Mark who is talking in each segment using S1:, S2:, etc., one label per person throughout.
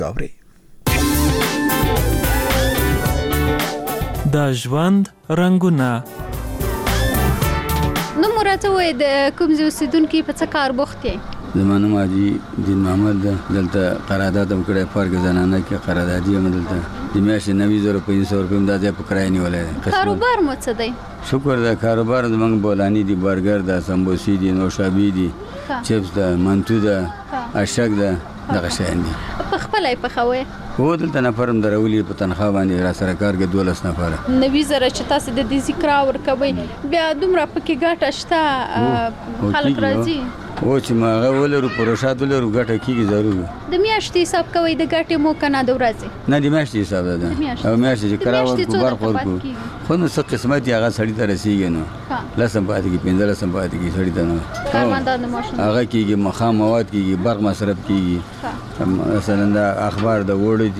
S1: اوري.
S2: د ژوند رنګونه.
S3: نو مراد وای د کوم ځای اوسیدونکي په څه کار بوخت یې؟
S4: زمانه ماجی دین محمد دلته قرارداد هم کړی فرق زنانه کې قراردادي هم دلته د میاشتې 90,500 روپۍ دا ځای په کرایه نیولی دی.
S3: کاروبار مو څه دی؟
S4: شکر ده کاروبار زموږ بولاني دي، برګر ده، سمبوسي دي، نوشابې دي، چپس ده، منتو ده، اشک ده، دغه شیان دي.
S3: په خپله یې پخوئ؟
S4: هو دلته نفر هم درولي په تنخواه باندې را سره کار کوي 12 نفره.
S3: 90,000 چې تاسو د دې ذکر ورکوئ بیا دومره پکې ګټه شته خلک راځي؟
S4: او چې ماغه ولرو پروشات ولرو ګټه کیږي ضرور.
S3: د میاشتې حساب کوي د ګټې مو کنه د ورځې؟
S4: نه د میاشتې حساب ده. او میاشتې چې کراوه په بار خور کو خو نو څه قسمت هغه سړی ته رسیږي نو لسم پاتې کی 15 لسم پاتې کی سړی ته نو
S3: کارمندان د ماشین
S4: هغه کیږي مخام مواد کیږي برق مصرف کیږي مثلا د اخبار د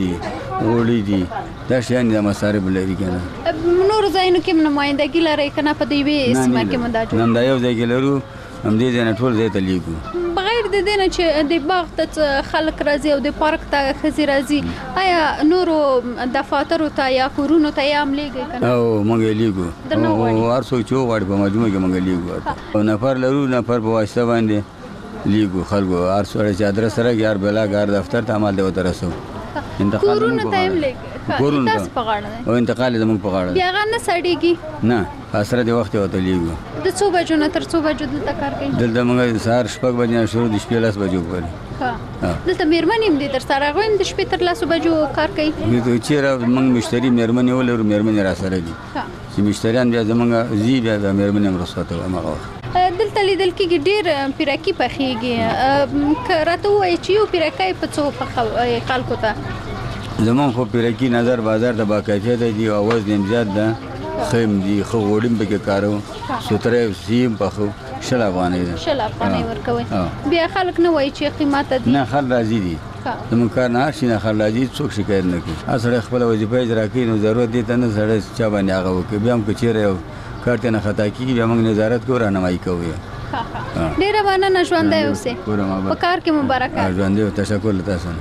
S4: وړي دي دا شیان د مصارف لري کنه.
S3: نور ځایونو کې نمائندګي لري کنه په دې وی سیمه کې مونږ دا
S4: نن دا یو ځای کې لرو هم دې نه ټول ځای ته لیکو.
S3: بغیر د دې نه چې د باغ ته خلک راځي او د پارک ته خزي راځي آیا نورو دفاترو ته یا کورونو ته یې هم لیږي کنه؟
S4: او مونږ لیکو او هر څوک چې وغواړي په مجموعه کې مونږ لیکو او نفر لرو نفر په واسطه باندې لیکو خلکو هر څوک چې ادرس سره یار بلا غار دفتر ته عمل دی وته رسو
S3: کورونو ته هم لیږي تاسو په غاړه
S4: او انتقال زموږ په غاړه
S3: بیا هغه نه سړیږي؟
S4: نه اسره د وخت وته لیږو.
S3: د څو بجو نه تر څو بجو دلته کار کوي؟
S4: دلته موږ سهار 6 بجې نه شروع د شپې 10 بجو پورې.
S3: دلته میرمنې هم دي در سره هغوی هم د شپې تر 10 بجو کار کوي؟
S4: چېرې موږ مشتری میرمنې ولرو میرمنې را سره دي چې مشتریان بیا زموږ زی بیا د میرمنې هم رخصت وي هغه وخت.
S3: دلته لیدل کېږي ډېر پیرکي پخېږي که راته ووایي چې یو پیرکی په څو پخوئ خلکو ته؟
S4: زمون خو پیرکی نظر بازار د باکیفیت دی او وزن هم زیات ده خیم دي خو وړم پکې کارو ستره سیم پخو 60 افغانۍ ده
S3: 60 افغانۍ ورکوي. بیا خلک نه وایي چې قیمت دي؟
S4: نه خل راځي دي زمون کار نه شي نه خل راځي څوک شکایت نه کوي. اصل خپل وظیفه اجرا کوي نو ضرورت دي ته نه سره چا باندې هغه وکړي بیا هم کچېره کارته نه خطا کیږي بیا موږ نظارت کوو راهنمایي کوو.
S3: ډیره مننه ژوندی اوسئ په کار کې مبارکه.
S4: ژوندی تشکر له تاسو.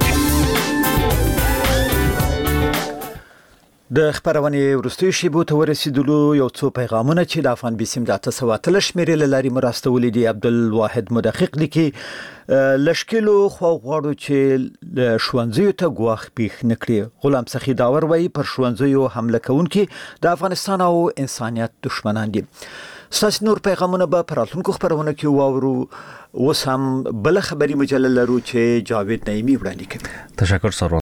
S1: د خبرونې وروستیو شیبو ته ورسېدلو یو څو پیغامونه چې د افغان بیسیم د 813 شمیرې له لارې مرستولې دي. عبدالواحد مدقق لیکي لشکلو خو غواړو چې ښوونځیو ته ګواښ پیښ نکړي. غلام سخي داور وایي پر ښوونځیو حمله کوونکي د افغانستان او انسانیت دشمنان دي. ستاسو نور پیغامونه به پر راتلونکو خبرونو کې واورو. اوس هم بل خبري مجله لرو چې جاوید نعیمي وړاندې کوي.
S5: تشکر سر